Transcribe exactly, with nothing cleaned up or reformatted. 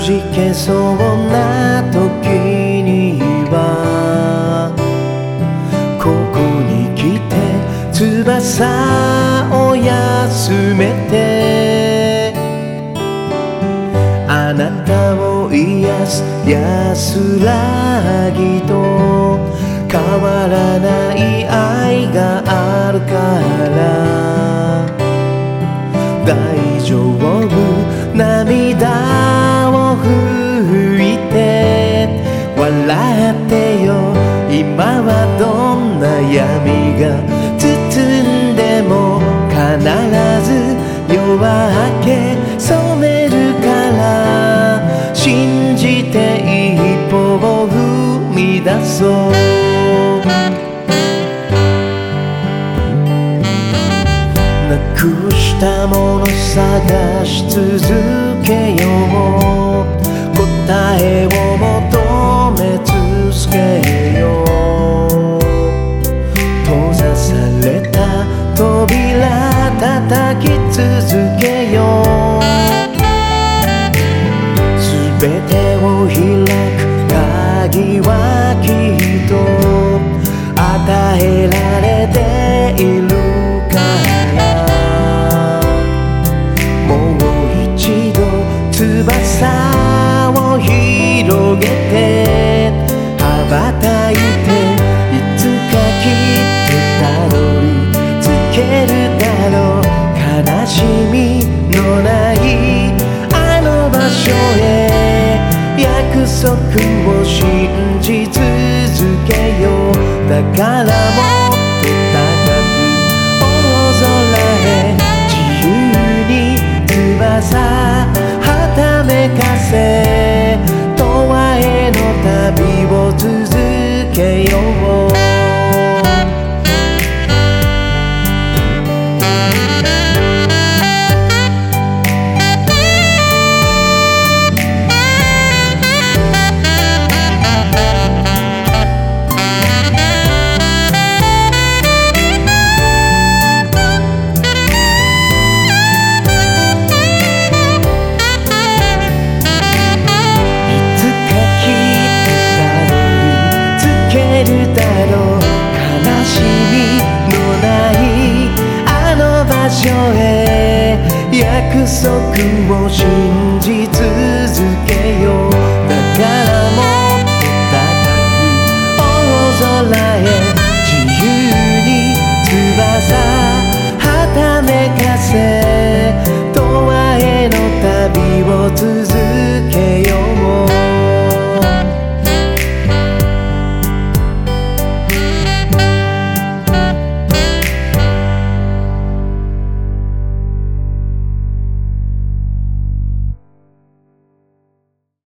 じけそうな時にはここに来て翼を休めてあなたを癒す安らぎと変わらない愛があるから大丈夫涙を拭いて笑ってよ今はどんな闇が包んでも必ず夜明け染めるから信じて一歩を踏み出そうなくしたもの探し続けよう答えを求め続けよう閉ざされた扉叩き続けようすべてを開く鍵はきっと与えられている翼を広げて羽ばたいていつかきっとたどり着けるだろう悲しみのないあの場所へ約束を信じ続けようだからもっと高く大空へ自由に翼ためかせ永遠の旅を続けようだろう悲しみのないあの場所へ約束を信じ続け